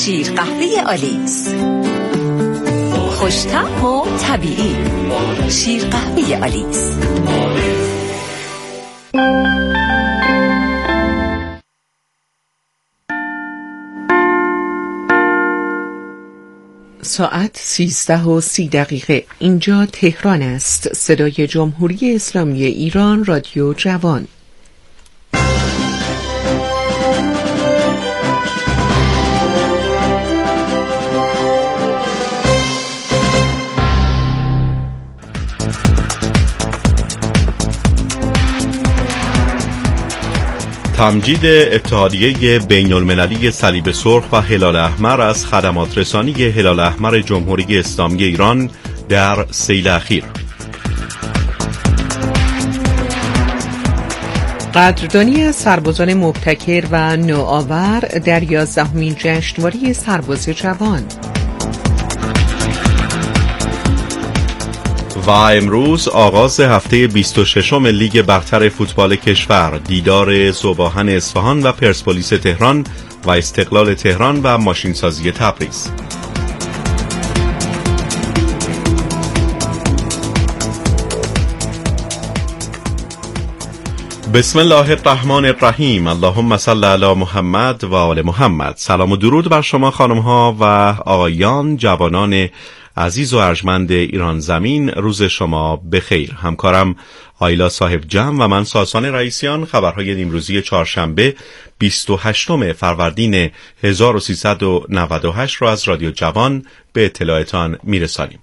شیر قهوه آلیس، خوش‌طعم و طبیعی. شیر قهوه آلیس. ساعت 13:30. اینجا تهران است. صدای جمهوری اسلامی ایران، رادیو جوان. تمجید اتحادیه بین المللی صلیب سرخ و هلال احمر از خدمات رسانی هلال احمر جمهوری اسلامی ایران در سیل اخیر. قدردانی از سربازان مبتکر و نوآور در 11مین جشنواره سرباز جوان. و امروز آغاز هفته 26 لیگ برتر فوتبال کشور، دیدار ذوباهن اصفهان و پرسپولیس تهران و استقلال تهران و ماشینسازی تبریز. بسم الله الرحمن الرحیم. اللهم صل علی محمد و آل محمد. سلام و درود بر شما خانم ها و آقایان، جوانان عزیز و ارجمند ایران زمین. روز شما بخیر. همکارم آیلا صاحب جمع و من ساسان رئیسیان خبرهای نیمروزی چهارشنبه 28 فروردین 1398 را از رادیو جوان به اطلاعتان میرسانیم.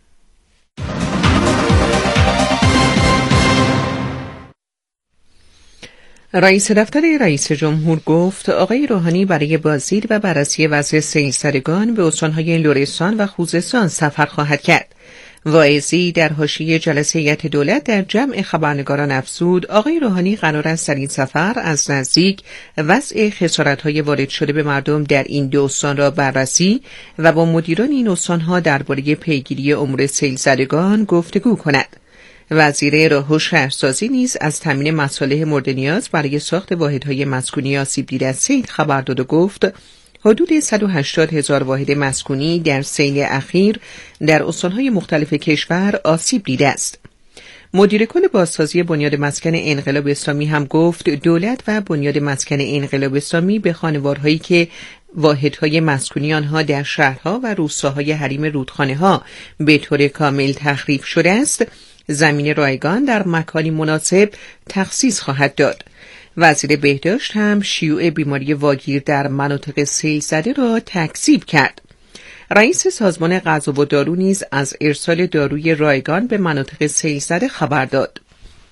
رئیس دفتر رئیس جمهور گفت آقای روحانی برای بازدید و بررسی وضع سیلزدگان به استان‌های لرستان و خوزستان سفر خواهد کرد. واعظی در حاشیه جلسه هیئت دولت در جمع خبرنگاران افزود آقای روحانی قرار است در این سفر از نزدیک وضع خسارت‌های وارد شده به مردم در این دو استان را بررسی و با مدیران این استان‌ها درباره پیگیری امور سیلزدگان گفتگو کند. وزیر راه و شهرسازی نیز از تامین مصالح مورد نیاز برای ساخت واحدهای مسکونی آسیب دیده از سیل خبر داد و گفت حدود 180,000 واحد مسکونی در سیل اخیر در استان‌های مختلف کشور آسیب دیده است. مدیر کل بازسازی بنیاد مسکن انقلاب اسلامی هم گفت دولت و بنیاد مسکن انقلاب اسلامی به خانوارهایی که واحدهای مسکونی آنها در شهرها و روستاهای حریم رودخانه‌ها به طور کامل تخریب شده است زمین رایگان در مکانی مناسب تخصیص خواهد داد. وزیر بهداشت هم شیوع بیماری واگیر در مناطق سیل زده را تکذیب کرد. رئیس سازمان غذا و دارو نیز از ارسال داروی رایگان به مناطق سیل زده خبر داد.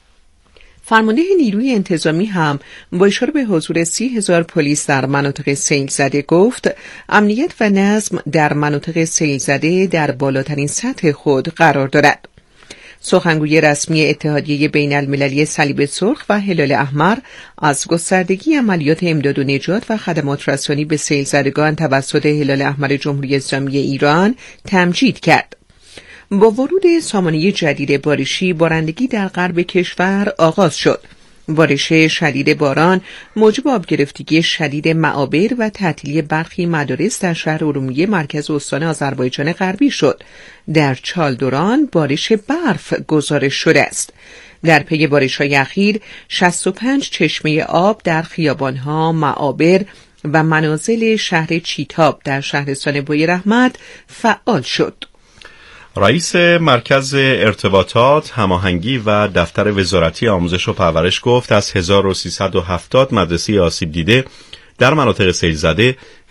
فرمانده نیروی انتظامی هم با اشاره به حضور 30,000 پلیس در مناطق سیل زده گفت امنیت و نظم در مناطق سیل زده در بالاترین سطح خود قرار دارد. سخنگوی رسمی اتحادیه بین المللی صلیب سرخ و هلال احمر از گستردگی عملیات امداد و نجات و خدمات رسانی به سیلزدگان توسط هلال احمر جمهوری اسلامی ایران تمجید کرد. با ورود سامانه جدید بارشی بارندگی در غرب کشور آغاز شد. بارش شدید باران موجب آبگرفتگی شدید معابر و تعطیلی برخی مدارس در شهر ارومیه مرکز استان آذربایجان غربی شد. در چالدوران بارش برف گزارش شده است. در پی بارش‌های اخیر 65 چشمه آب در خیابان‌ها، معابر و منازل شهر چیتاب در شهرستان بویراحمد فعال شد. رئیس مرکز ارتباطات، هماهنگی و دفتر وزارتی آموزش و پرورش گفت از 1370 مدرسه آسیب دیده در مناطق سیل زده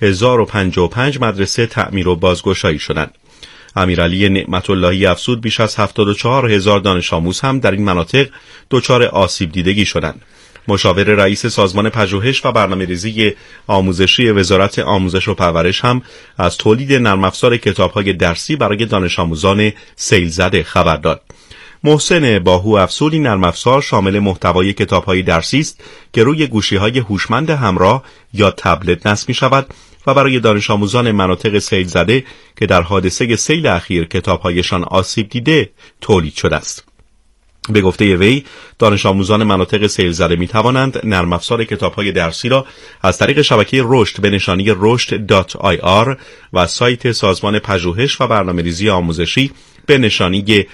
1055 مدرسه تعمیر و بازگشایی شدند. امیرعلی نعمت اللهی افزود بیش از 74,000 دانش آموز هم در این مناطق دچار آسیب دیدگی شدند. مشاور رئیس سازمان پژوهش و برنامه‌ریزی آموزشی وزارت آموزش و پرورش هم از تولید نرم افزار کتاب‌های درسی برای دانش آموزان سیل زده خبر داد. محسن باهو افزود این نرم افزار شامل محتوای کتاب‌های درسی است که روی گوشی‌های هوشمند همراه یا تبلت نصب می‌شود و برای دانش آموزان مناطق سیل زده که در حادثه سیل اخیر کتاب‌هایشان آسیب دیده تولید شده است. به گفته وی، دانش آموزان مناطق سیل زده می توانند نرم افزار کتاب‌های درسی را از طریق شبکه رشد به نشانی رشد.ir و سایت سازمان پژوهش و برنامه‌ریزی آموزشی به نشانی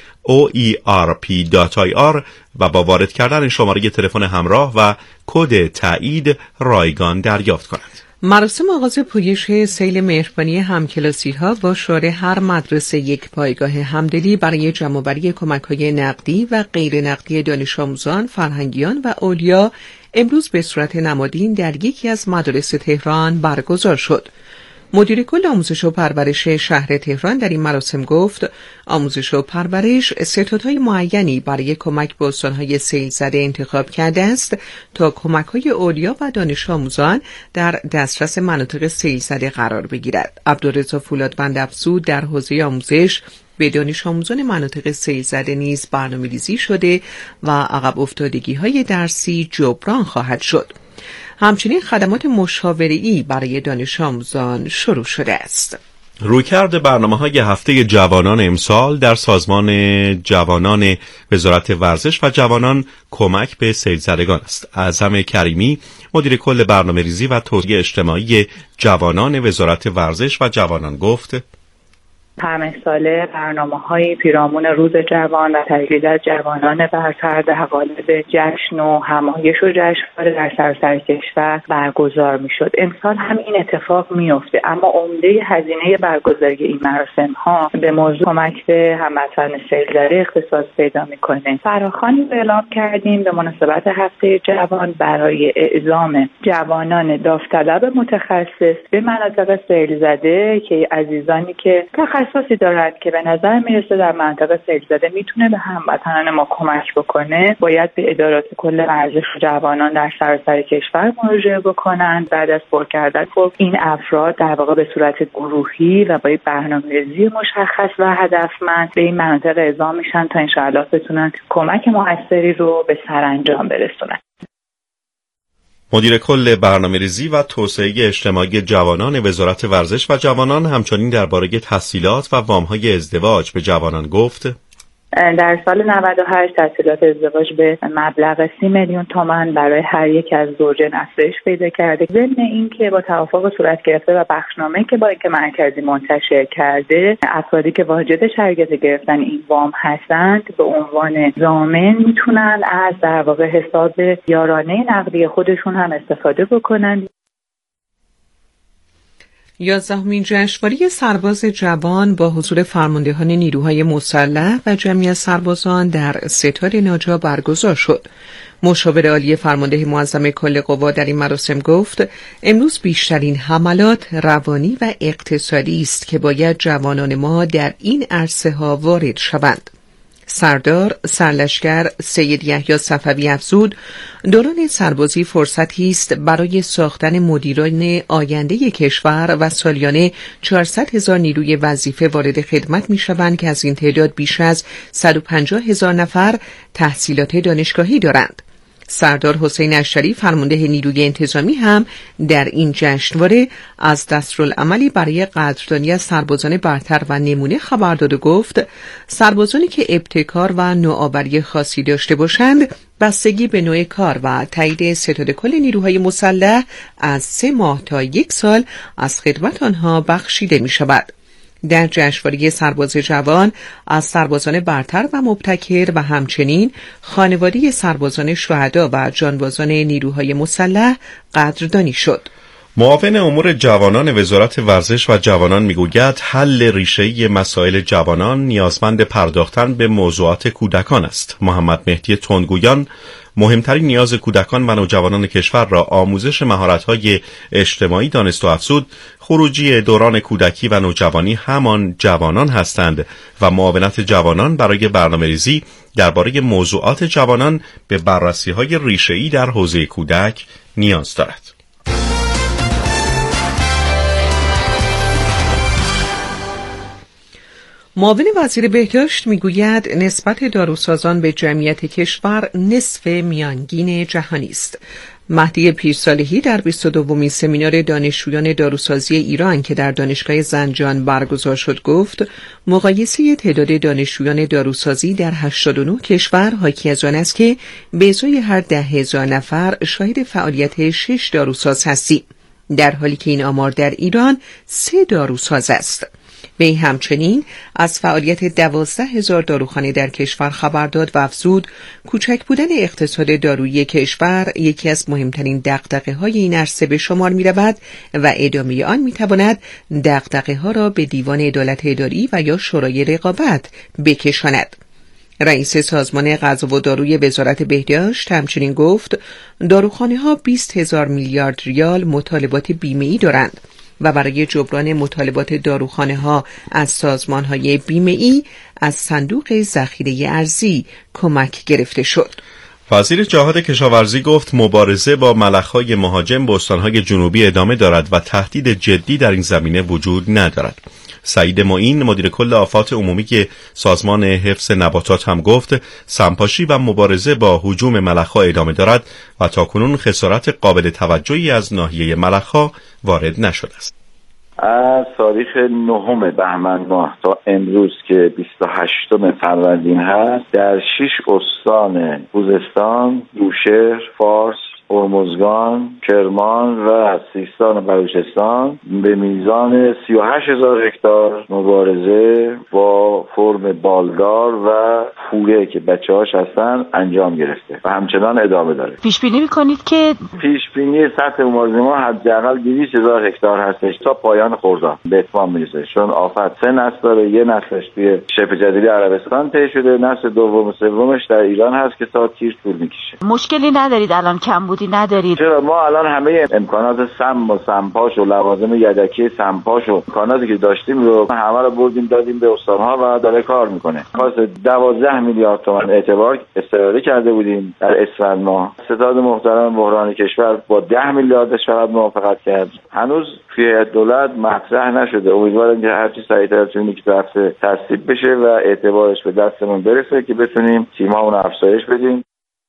oerp.ir و با وارد کردن شماره تلفن همراه و کد تایید رایگان دریافت کنند. مراسم آغاز پویش سیل مهربانی همکلاسی‌ها با شعار هر مدرسه یک پایگاه همدلی برای جمع‌آوری کمک‌های نقدی و غیر نقدی دانش آموزان، فرهنگیان و اولیا امروز به صورت نمادین در یکی از مدارس تهران برگزار شد. مدیر کل آموزش و پرورش شهر تهران در این مراسم گفت آموزش و پرورش ستادهای معینی برای کمک به استانهای سیل زده انتخاب کرده است تا کمک‌های اولیا و دانش آموزان در دسترس مناطق سیل زده قرار بگیرد. عبدالرضا فولادوند افزود در حوزه آموزش به دانش آموزان مناطق سیل زده نیز برنامه‌ریزی شده و عقب افتادگی‌های درسی جبران خواهد شد. همچنین خدمات مشاوره‌ای برای دانش آموزان شروع شده است. رویکرد برنامه‌های هفته جوانان امسال در سازمان جوانان وزارت ورزش و جوانان کمک به سیل زدگان است. اعظم کریمی، مدیر کل برنامه‌ریزی و توزیع اجتماعی جوانان وزارت ورزش و جوانان گفت: همه ساله برنامه‌های پیرامون روز جوان و تجلیل از جوانان برتر در قالب جشن و همایش و جشنواره در سراسر کشور برگزار می‌شد. امسال هم این اتفاق می‌افته، اما عمده هزینه برگزاری این مراسم‌ها به موضوع کمک به هموطن سیل زده اختصاص پیدا می‌کنه. فراخوانی اعلام کردیم به مناسبت هفته جوان برای اعزام جوانان داوطلب متخصص به مناطق سیل زده که عزیزانی که تخصصی دارد که به نظر میرسه در منطقه سیل زده میتونه به هموطنان ما کمک بکنه، باید به ادارات کل ورزش جوانان در سراسر کشور مراجعه بکنند. بعد از پر کردن این افراد در واقع به صورت گروهی و با برنامه‌ریزی مشخص و هدفمند به این مناطق اعزام میشن تا انشاءالله بتونن کمک موثری رو به سرانجام برسونن. مدیر کل برنامه‌ریزی و توسعه اجتماعی جوانان وزارت ورزش و جوانان همچنین درباره تسهیلات و وام‌های ازدواج به جوانان گفت: در سال 98 تسهیلات ازدواج به مبلغ 30 میلیون تومان برای هر یک از زوجین افزایش پیدا کرده. ضمن اینکه با توافق صورت گرفته و بخشنامه‌ای که بانک مرکزی منتشر کرده، افرادی که واجد شرکت گرفتن این وام هستند به عنوان ضامن میتونن از در واقع حساب یارانه نقدی خودشون هم استفاده بکنن. 11مین جشنواره سرباز جوان با حضور فرماندهان نیروهای مسلح و جمعی از سربازان در ستاد ناجا برگزار شد. مشاور عالی فرمانده معظم کل قوا در این مراسم گفت امروز بیشترین حملات روانی و اقتصادی است که باید جوانان ما در این عرصه ها وارد شوند. سردار سرلشکر سید یحیی صفوی افزود دوران سربازی فرصتی است برای ساختن مدیران آینده کشور و سالیانه 400,000 نیروی وظیفه وارد خدمت می شوند که از این تعداد بیش از 150,000 نفر تحصیلات دانشگاهی دارند. سردار حسین اشتری فرمانده نیروی انتظامی هم در این جشنواره از دستورالعملی برای قدردانی از سربازان برتر و نمونه خبر داد و گفت سربازانی که ابتکار و نوآوری خاصی داشته باشند بستگی به نوع کار و تایید ستاد کل نیروهای مسلح از 3 ماه تا 1 سال از خدمت آنها بخشیده می شود. در جشنواره سرباز جوان از سربازان برتر و مبتکر و همچنین خانواده سربازان شهدا و جانبازان نیروهای مسلح قدردانی شد. معاون امور جوانان وزارت ورزش و جوانان میگوید حل ریشه‌ای مسائل جوانان نیازمند پرداختن به موضوعات کودکان است. محمد مهدی تندگویان مهمترین نیاز کودکان و نوجوانان کشور را آموزش مهارت‌های اجتماعی دانست و افزود. خروجی دوران کودکی و نوجوانی همان جوانان هستند و معاونت جوانان برای برنامه‌ریزی درباره موضوعات جوانان به بررسی‌های ریشه‌ای در حوزه کودک نیاز دارد. معاون وزیر بهداشت میگوید نسبت داروسازان به جمعیت کشور نصف میانگین جهانی است. مهدی پیرصالحی در 22مین سمینار دانشجویان داروسازی ایران که در دانشگاه زنجان برگزار شد گفت مقایسه تعداد دانشجویان داروسازی در 89 کشور حاکی از آن است که به ازای هر 10,000 نفر شاهد فعالیت 6 داروساز هستیم، در حالی که این آمار در ایران 3 داروساز است. وی همچنین از فعالیت 12,000 داروخانه در کشور خبر داد و افزود کوچک بودن اقتصاد دارویی کشور یکی از مهمترین دغدغه‌های این عرصه به شمار می‌رود و ادامه آن می‌تواند دغدغه‌ها را به دیوان عدالت اداری و یا شورای رقابت بکشاند. رئیس سازمان غذا و داروی وزارت بهداشت همچنین گفت داروخانه‌ها 20,000 میلیارد ریال مطالبات بیمه‌ای دارند و برای جبران مطالبات داروخانه‌ها از سازمان‌های بیمه‌ای از صندوق ذخیره ارزی کمک گرفته شد. وزیر جهاد کشاورزی گفت مبارزه با ملخ‌های مهاجم به استان‌های جنوبی ادامه دارد و تهدید جدی در این زمینه وجود ندارد. سعید معین مدیر کل آفات عمومی سازمان حفظ نباتات هم گفت سمپاشی و مبارزه با هجوم ملخ‌ها ادامه دارد و تاکنون خسارت قابل توجهی از ناحیه ملخ‌ها وارد نشده است. از تاریخ 9 بهمن ماه تا امروز که 28 فروردین هست در 6 استان خوزستان، بوشهر، فارس، هرمزگان، کرمان و سیستان و بلوچستان به میزان 38,000 هکتار مبارزه با فرم بالدار و پوره که بچه‌هاش هستن انجام گرفته و همچنان ادامه داره. پیش بینی می‌کنید که سطح مبارزه ما حداقل 200,000 هکتار هستش تا پایان خرداد به اتمام میرسه، چون آفت 3 نسل داره. یه نسلش توی شبه جزیره عربستان طی شده، نسل دوم و سومش در ایران هست که تا تیر طول می‌کشه. مشکلی ندارید الان؟ کمبودی ندارید؟ چرا ما الان همه امکانات سم و سمپاش و لوازم یدکی سمپاش و امکاناتی که داشتیم رو همه رو بردیم دادیم به استان‌ها و داره کار میکنه. خاص 12 میلیارد تومان اعتبار استفاده کرده بودیم در اسفند ماه. ستاد محترم بحران کشور با 10 میلیاردش فقط موافقت کرد. هنوز توی دولت مطرح نشده. امیدوارم که هر چی سریعتر تونی که رفته تصویب بشه و اعتبارش به دستمون برسه که بتونیم تیمامون افزایش بدیم.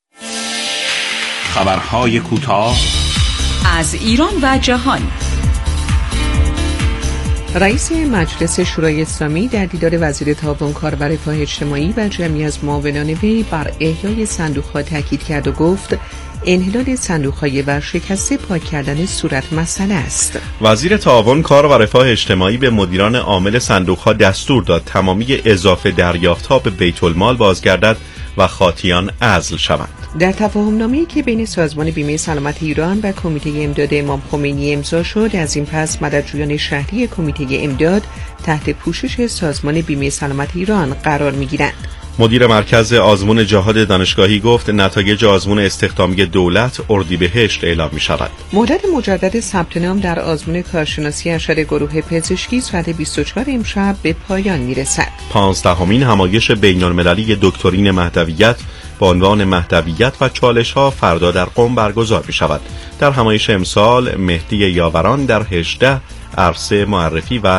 خبرهای کوتاه از ایران و جهان. رئیس مجلس شورای اسلامی در دیدار وزیر تعاون کار و رفاه اجتماعی و جمعی از معاونان وی بر احیای صندوق‌ها تاکید کرد و گفت انحلال صندوق‌های ورشکسته پاک کردن صورت مسئله است. وزیر تعاون کار و رفاه اجتماعی به مدیران عامل صندوق‌ها دستور داد تمامی اضافه دریافت‌ها به بیت المال بازگردد و خاطیان عزل شوند. در تفاهم‌نامه‌ای که بین سازمان بیمه سلامت ایران و کمیته امداد امام خمینی امضا شد، از این پس مددجویان شهری کمیته امداد تحت پوشش سازمان بیمه سلامت ایران قرار می‌گیرند. مدیر مرکز آزمون جهاد دانشگاهی گفت نتایج آزمون استخدامی دولت اردیبهشت اعلام می شود. مدت مجدد ثبت نام در آزمون کارشناسی ارشد گروه پزشکی ساعت 24 امشب به پایان می رسد. 15مین همایش بین‌المللی دکترین مهدویت با عنوان مهدویت و چالش‌ها فردا در قم برگزار می شود. در همایش امسال مهدی یاوران در 18 عرصه معرفی و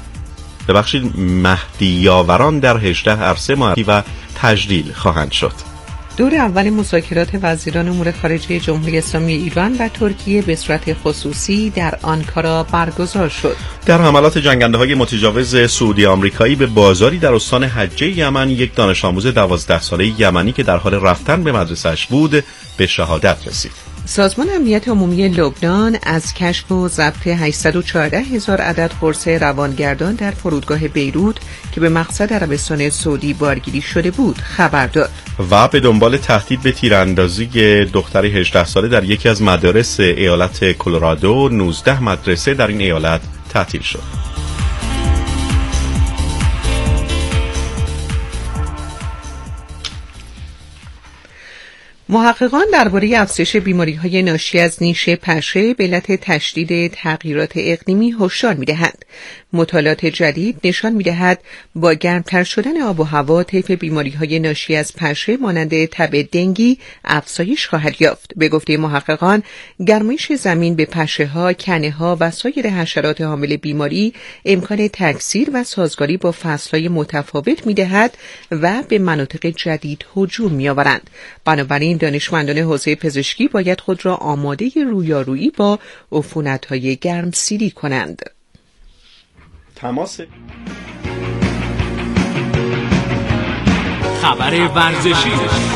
مهدی یاوران در 18 عرصه معرفی و تجلیل خواهند شد. دور اول مذاکرات وزیران امور خارجه جمهوری اسلامی ایران و ترکیه به صورت خصوصی در آنکارا برگزار شد. در حملات جنگنده‌های متجاوز سعودی آمریکایی به بازاری در استان حجه یمن، یک دانش آموز 12 ساله یمنی که در حال رفتن به مدرسه‌اش بود به شهادت رسید. سازمان امنیت عمومی لبنان از کشف و ضبط 814,000 عدد قرص روانگردان در فرودگاه بیروت که به مقصد عربستان سعودی بارگیری شده بود خبر داد. و به دنبال تهدید به تیراندازی دختری 18 ساله در یکی از مدارس ایالت کلرادو، 19 مدرسه در این ایالت تعطیل شد. محققان درباره افزایش بیماری‌های ناشی از نیش پشه به علت تشدید تغییرات اقلیمی هشدار می‌دهند. مطالعات جدید نشان می‌دهد با گرمتر شدن آب و هوا طیف بیماری‌های ناشی از پشه مانند تب دنگی افزایش خواهد یافت. به گفته محققان، گرمایش زمین به پشه‌ها، کنه‌ها و سایر حشرات حامل بیماری امکان تکثیر و سازگاری با فصل‌های متفاوت می‌دهد و به مناطق جدید هجوم می‌آورند. بنابراین همچنین دانشمندان حوزه پزشکی باید خود را آماده رویارویی با عفونت‌های گرمسیری کنند. تماس خبر ورزشی.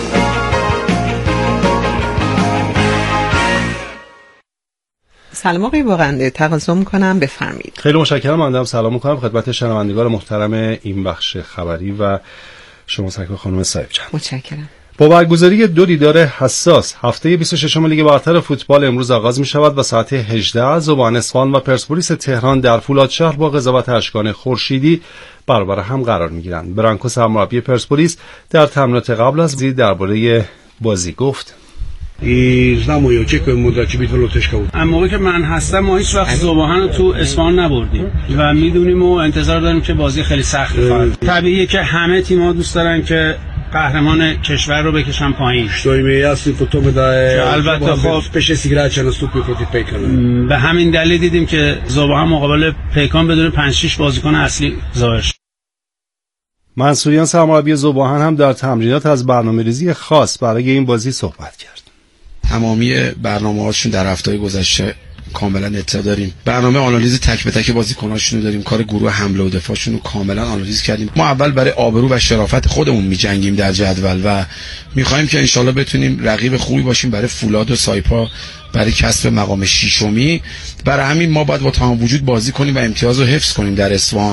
سلام آقای باقنده، تقاضا می‌کنم بفرمایید. خیلی متشکرم. من سلام می‌کنم خدمت شنوندگان محترم این بخش خبری و شما سرکار خانم صاحب جان. متشکرم. با برگزاری 2 دیدار حساس هفته 26 لیگ برتر فوتبال امروز آغاز می‌شود و ساعت 18 زبان اصفهان و پرسپولیس تهران در فولادشهر با قضاوت اشکان خورشیدی برابر هم قرار می‌گیرند. برانکو سرمربی پرسپولیس در تمرینات قبل از بازی درباره بازی گفت: znamo i očekujemo da će biti vrlo teška utakmica. اما موقعی که من هستم ما هیچ وقت ذوباهن رو تو اصفهان نبردیم و میدونیم و انتظار داریم که بازی خیلی سختی خواهد. طبیعیه که همه تیم‌ها دوست دارن که قهرمان کشور رو بکشن پایین. Što im je jasno po tome da je البته خب 5-6 igrača nastupio protiv Pekana. به همین دلیل دیدیم که ذوباهن مقابل پیکان بدون 5-6 بازیکن اصلی ظاهر شد. منصوریان سرمربی ذوباهن هم در تمرینات از برنامه‌ریزی خاص برای این بازی صحبت کرد. تمامی برنامه‌هاشون در هفته‌های گذشته کاملا اطلاع داریم. برنامه آنالیز تک به تک بازیکناشون رو داریم. کار گروه حمله و دفاعشون رو کاملا آنالیز کردیم. ما اول برای آبرو و شرافت خودمون می‌جنگیم در جدول و می‌خوایم که انشالله بتونیم رقیب خوبی باشیم برای فولاد و سایپا برای کسب مقام ششمی. برای همین ما باید با تمام وجود بازی کنیم و امتیاز رو حفظ کنیم در اصفهان.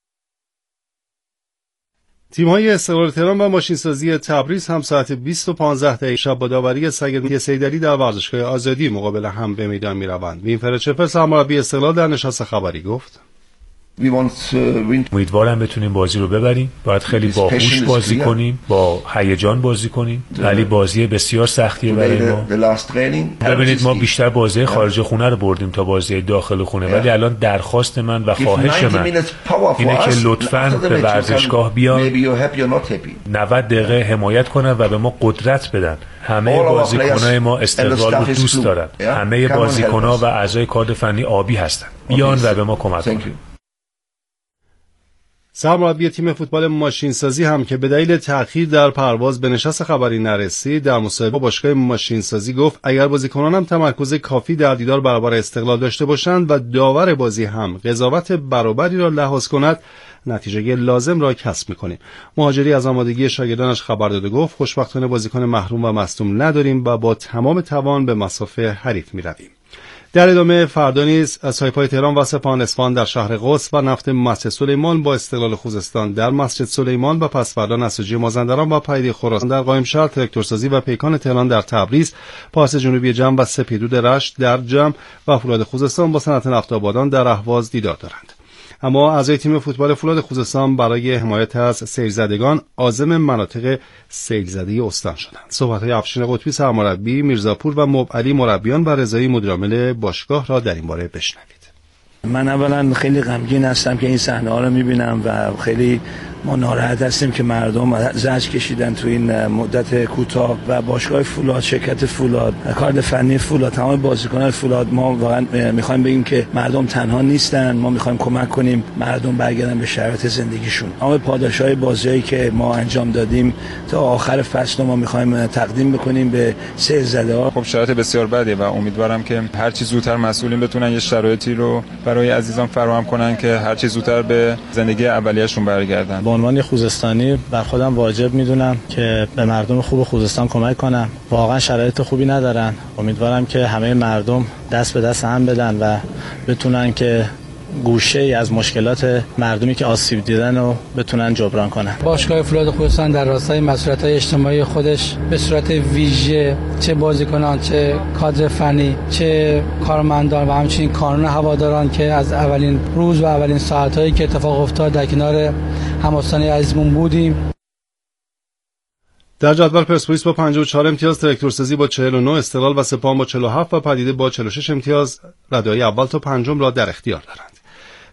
تیم‌های استقلال تهران و ماشینسازی تبریز هم ساعت 20:15 شب با داوری سید سیدعلی در ورزشگاه آزادی مقابل هم به میدان می‌روند. وینفرد شفر سرمربی استقلال در نشست خبری گفت: امیدوارم بتونیم بازی رو ببریم. باید خیلی باهوش بازی کنیم، با هیجان بازی کنیم، ولی بازی بسیار سختیه برای ما. ببینید ما بیشتر بازی خارج خونه رو بردیم تا بازی داخل خونه، ولی الان درخواست من و خواهش من اینه که لطفاً به ورزشگاه بیان، 90 دقیقه حمایت کنن و به ما قدرت بدن. همه بازیکنای ما استقلال رو دوست دارن، همه بازیکن‌ها و اعضای کادر فنی آبی هستن. بیان و به ما کمک کنن. سرمربی تیم فوتبال ماشینسازی هم که به دلیل تأخیر در پرواز به نشست خبری نرسید در مصاحبه با باشگاه ماشینسازی گفت اگر بازیکنان هم تمرکز کافی در دیدار برابر استقلال داشته باشند و داور بازی هم قضاوت برابری را لحاظ کند نتیجه لازم را کسب می‌کنیم. مهاجری از آمادگی شاگردانش خبر داد و گفت خوشبختانه بازیکن محروم و مصدوم نداریم و با تمام توان به مصاف حریف می‌رویم. در ادامه فردا نیز سایپای تهران و سپاهان اصفهان در شهر قدس و نفت مسجد سلیمان با استقلال خوزستان در مسجد سلیمان و پس فردا نساجی مازندران و پیده خراسان در قائمشهر، تراکتورسازی و پیکان تهران در تبریز، پارس جنوبی جم و سپیدود رشت در جم و فولاد خوزستان با صنعت نفت آبادان در اهواز دیدار دارند. اما اعضای تیم فوتبال فولاد خوزستان برای حمایت از سیلزدگان عازم مناطق سیلزده استان شدند. صحبت‌های افشین قطبی سرمربی، میرزاپور و مبعلی مربیان و رضایی مدیرعامل باشگاه را در این باره بشنوید. من اولا خیلی غمگین هستم که این صحنه‌ها رو می‌بینم و خیلی ما ناراحت هستیم که مردم زجر کشیدن تو این مدت کوتاه و باشگاه فولاد، شرکت فولاد، کادر فنی فولاد، تمام بازیکنان فولاد ما واقعا می‌خوایم بگیم که مردم تنها نیستن. ما می‌خوایم کمک کنیم مردم برگردن به شرایط زندگیشون. اما پاداش‌های بازیایی که ما انجام دادیم تا آخر فصل ما می‌خوایم تقدیم بکنیم به سیلزده‌ها. خب شرایط بسیار بدیه و امیدوارم که هر چه زودتر مسئولین بتونن یه شرایطی رو برای عزیزان فراهم کنن که هر چه زودتر به زندگی اولیه‌شون برگردن. به عنوان خوزستانی بر خودم واجب میدونم که به مردم خوب خوزستان کمک کنم. واقعا شرایط خوبی ندارن. امیدوارم که همه مردم دست به دست هم بدن و بتونن که گوشه‌ای از مشکلات مردمی که آسیب دیدن رو بتونن جبران کنن. باشگاه فولاد خوزستان در راستای مسئولیت‌های اجتماعی خودش به صورت ویژه چه بازیکنان، چه کادر فنی، چه کارمندان و همچنین کانون هواداران که از اولین روز و اولین ساعت‌هایی که اتفاق افتاد در کنار هم‌استانی عزیزمون بودیم. در جدول پرسپولیس با 54 امتیاز، تراکتورسازی با 49، استقلال و سپاهان با 47 و پدیده با 46 امتیاز ردای اول تا پنجم را در اختیار دارند.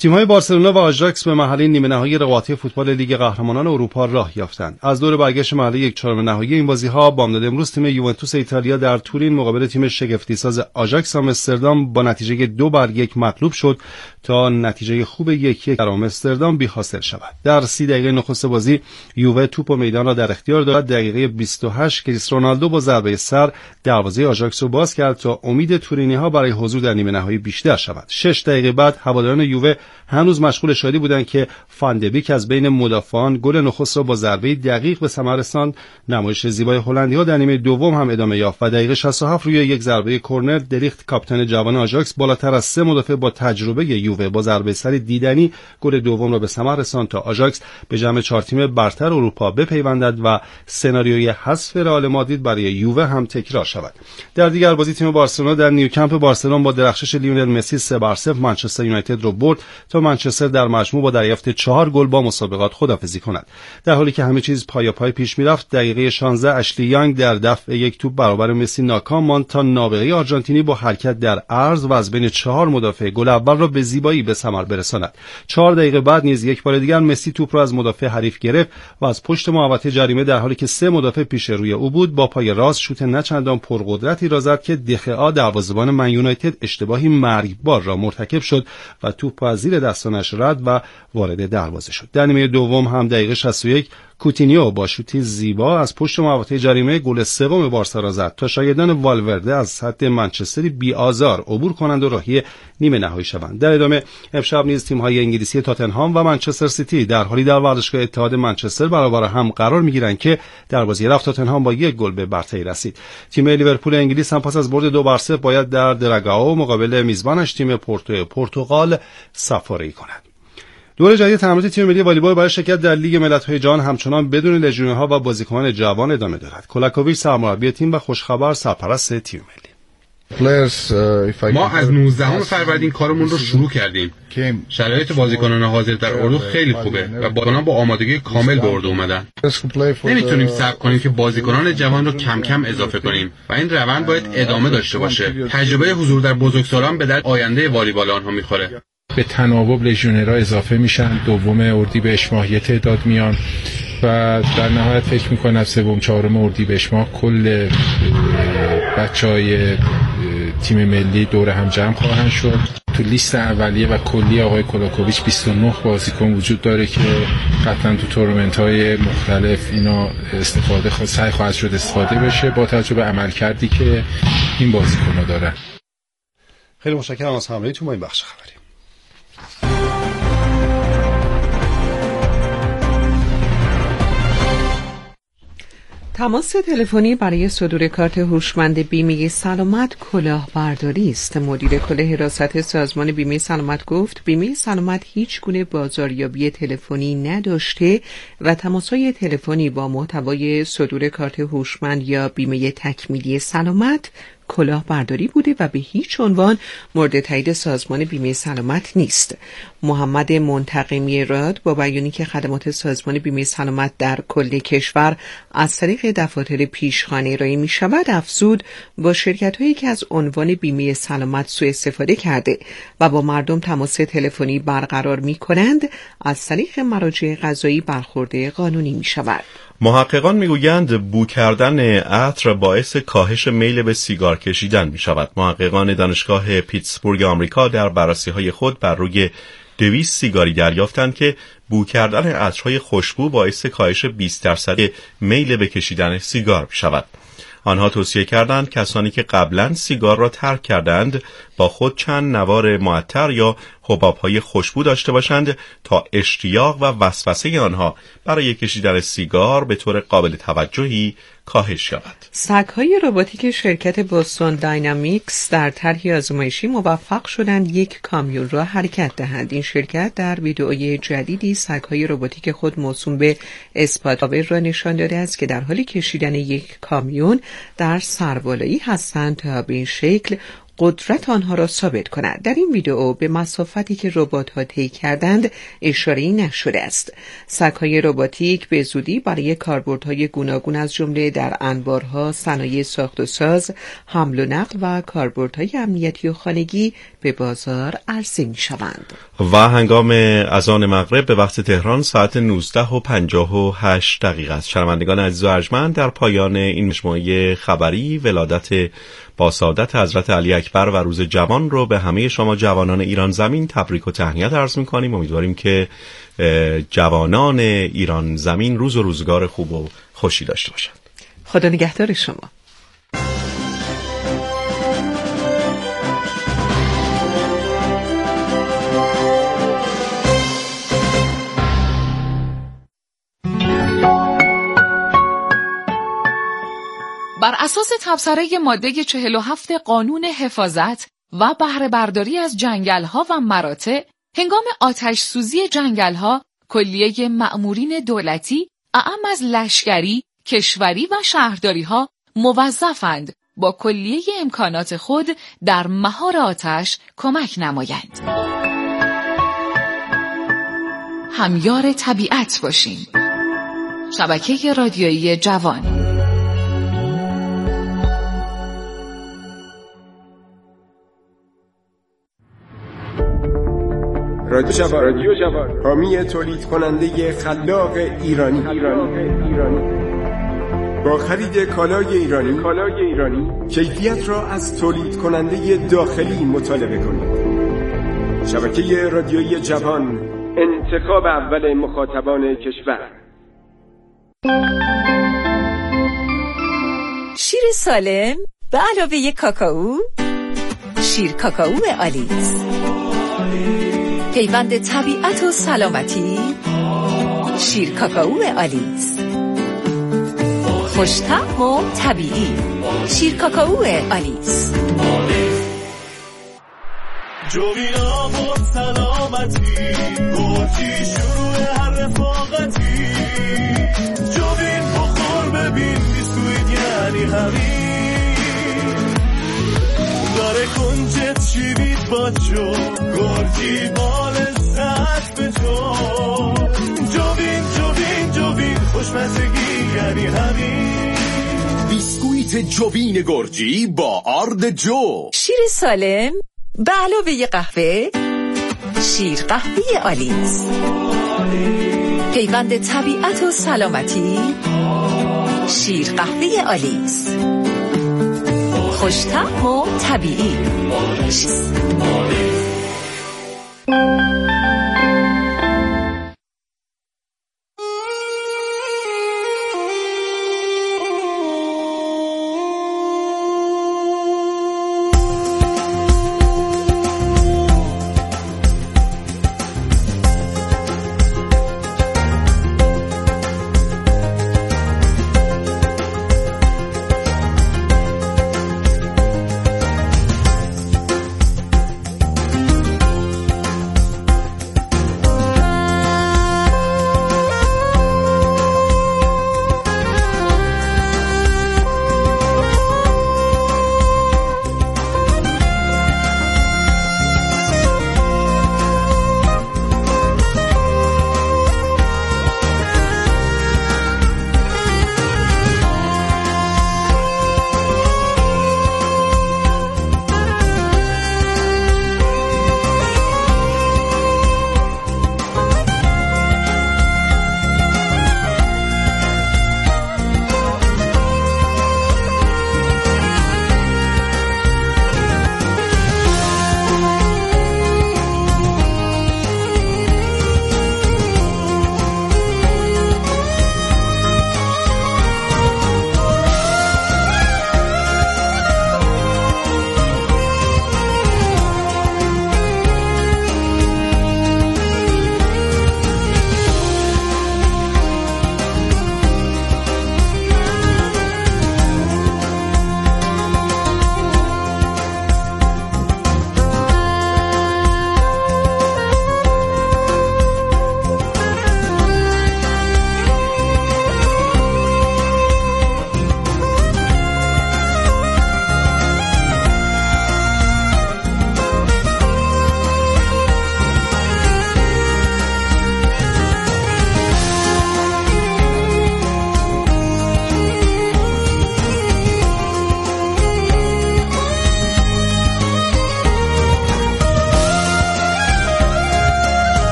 تیم‌های بارسلونا و آژاکس به مرحله نیمه‌نهایی رقابتی فوتبال لیگ قهرمانان اروپا راه یافتند. از دور برگشت مرحله یک چهارم نهایی این بازی‌ها بامداد امروز تیم یوونتوس ایتالیا در تورین مقابل تیم شگفتی‌ساز آژاکس آمستردام با نتیجه 2-1 مغلوب شد تا نتیجه خوب 1-1 در آمستردام بی‌حاصل شود. در 30 دقیقه نخست بازی یووه توپ و میدان را در اختیار داشت. دقیقه 28 کریستیانو رونالدو با ضربه سر دروازه آژاکس را باز کرد تا امید تورینی‌ها برای حضور در نیمه‌نهایی بیشتر شود. 6 دقیقه بعد هواداران یووه هنوز مشغول شادی بودند که فاندبیک از بین مدافعان گل نخست را با ضربه دقیق به ثمر رساند. نمایش زیبای هلندی‌ها در نیمه دوم هم ادامه یافت و دقیقه 67 روی یک ضربه کرنر دلیخت کاپیتان جوان آژاکس بالاتر از 3 مدافع با تجربه یووه با ضربه سر دیدنی گل دوم را به ثمر رساند تا آژاکس به جمع 4 تیم برتر اروپا بپیوندد و سناریوی حذف رئال مادرید برای یووه هم تکرار شود. در دیگر بازی تیم بارسلونا در نیوکمپ بارسلون با درخشش لیونل مسی 3-0 منچستر یونایتد را برد تا منچستر در مجموع با دریافت 4 گل با مسابقات خداحافظی کند. در حالی که همه چیز پای پیش میرفت، دقیقه 16 اشلی یانگ در دفع یک توپ برابر مسی ناکام ماند تا نابغه آرژانتینی با حرکت در عرض و از بین 4 مدافع گل اول را به زیبایی به ثمر برساند. 4 دقیقه بعد نیز یک بار دیگر مسی توپ را از مدافع حریف گرفت و از پشت محوطه جریمه در حالی که 3 مدافع پیش روی او بود با پای راست شوت نچندان پرقدرتی را زد که دخیا دروازه‌بان من یونایتد اشتباهی مرگبار را مرتکب شد و توپ از زیر دستانش رد و وارد دروازه شد. در نیمه دوم هم دقیقه 61 کوتینیو با شوتی زیبا از پشت محوطه جریمه گل سوم بارسا را زد تا شاگردان والورده از سد منچستری بی‌آزار عبور کنند و راهی نیمه نهایی شوند. در ادامه امشب نیز تیم‌های انگلیسی تاتنهام و منچستر سیتی در حالی در ورزشگاه اتحاد منچستر برابر هم قرار می‌گیرند که در بازی رفت تاتنهام با 1 گل به برتری رسید. تیم لیورپول انگلیس هم پس از برد 2-0 باید در دراگاو مقابل میزبانش تیم پورتو پرتغال سفاری کند. دور جدید تمرینات تیم ملی والیبال برای شرکت در لیگ ملت‌های جهان همچنان بدون لژیونرها و بازیکنان جوان ادامه دارد. کولاکوویچ سرمربی تیم و خوشخبر سرپرست تیم ملی. ما از 19 فروردین کارمون رو شروع کردیم. شرایط بازیکنان حاضر در اردو خیلی خوبه و بازیکنان با آمادگی کامل به اردو اومدن. نمیتونیم صبر کنیم که بازیکنان جوان رو کم کم اضافه کنیم و این روند باید ادامه داشته باشه. تجربه حضور در بزرگسالان به درد آینده والیبال آنها میخوره. به تناوب لژیونرها اضافه میشن، دوم اردیبهشت ماه یه تعداد میان و در نهایت فکر میکنم سوم چهارم اردیبهشت ماه کل بچهای تیم ملی دور هم جمع خواهند شد. تو لیست اولیه و کلی آقای کولاکوویچ 29 بازیکن وجود داره که قطعا تو تورنمنت‌های مختلف اینا سعی خواهد شد استفاده بشه با توجه به عملکردی که این بازیکن‌ها دارن. خیلی متشکرم از همراهیتون با این بخش خبری. تماس تلفنی برای صدور کارت هوشمند بیمه سلامت کلاهبرداری است. مدیر کل حراست سازمان بیمه سلامت گفت بیمه سلامت هیچ گونه بازاریابی تلفنی نداشته و تماس‌های تلفنی با محتوای صدور کارت هوشمند یا بیمه تکمیلی سلامت کلاهبرداری بوده و به هیچ عنوان مورد تایید سازمان بیمه سلامت نیست. محمد منتقمی راد با بیانی که خدمات سازمان بیمه سلامت در کل کشور از طریق دفاتر پیشخوان ارائه می شود افزود با شرکت هایی که از عنوان بیمه سلامت سوء استفاده کرده و با مردم تماس تلفنی برقرار می کنند از طریق مراجع قضایی برخورد قانونی می شود. محققان میگویند بو کردن عطر باعث کاهش میل به سیگار کشیدن می شود. محققان دانشگاه پیتسبورگ آمریکا در بررسی‌های خود بر روی 200 سیگاری دریافتند که بو کردن عطرهای خوشبو باعث کاهش 20% میل به کشیدن سیگار می شود. آنها توصیه کردند کسانی که قبلا سیگار را ترک کردند با خود چند نوار معطر یا حباب‌های خوشبو داشته باشند تا اشتیاق و وسوسه آنها برای کشیدن سیگار به طور قابل توجهی کاهش یابد. سگ‌های رباتیک شرکت بوستون داینامیکس در طرحی آزمایشی موفق شدند یک کامیون را حرکت دهند. این شرکت در ویدئوی جدیدی سگ‌های رباتیک خود موسوم به اسپاتاور را نشان داده است که در حال کشیدن یک کامیون در سربالایی هستند تا به این شکل قدرت آنها را ثابت کند. در این ویدئو به مسافتی که ربات‌ها طی کردند اشاره‌ای نشده است. سگ‌های رباتیک به زودی برای کاربردهای گوناگون از جمله در انبارها، صنایع ساخت و ساز، حمل و نقل و کاربردهای امنیتی و خانگی به بازار عرضه می‌شوند. و هنگام اذان مغرب به وقت تهران ساعت 19:58 است. شنوندگان عزیز و ارجمند، در پایان این مجموعه خبری ولادت با سعادت حضرت علی اکبر و روز جوان رو به همه شما جوانان ایران زمین تبریک و تهنیت عرض می‌کنیم. امیدواریم که جوانان ایران زمین روز و روزگار خوب و خوشی داشته باشند. خدا نگهدار شما. بر اساس تبصره ماده 47 قانون حفاظت و بهره برداری از جنگل‌ها و مراتع، هنگام آتش سوزی جنگل‌ها کلیه مأمورین دولتی اعم از لشکری، کشوری و شهرداری‌ها موظفند با کلیه امکانات خود در مهار آتش کمک نمایند. همیار طبیعت باشیم. شبکه رادیویی جوان. رادیو جوان، حامی تولید کننده خلاق ایرانی. با خرید کالای ایرانی کیفیت را از تولید کننده داخلی مطالبه کنید. شبکه رادیویی جوان، انتخاب اول مخاطبان کشور. شیر سالم به علاوه کاکائو، شیر کاکائو آلیس، پیوند طبیعت و سلامتی، شیر کاکائو آلیس، خوش‌طعم و طبیعی، شیر کاکائو آلیس. جوینا با سلامتی، گرچی شروع هر رفاقتی، جوین بخور ببین بیسکویت یعنی همین، داره کنجت شیوید با جو، گرچی بال زد به جو، جوین خوشمزگی یعنی همین، بیسکویت جوین گرجی با آرد جو. شیر سالم به علاوه قهوه، شیر قهوه آلیس، پیوند طبیعت و سلامتی، شیر قهوه آلیس، خوش‌طعم و طبیعی.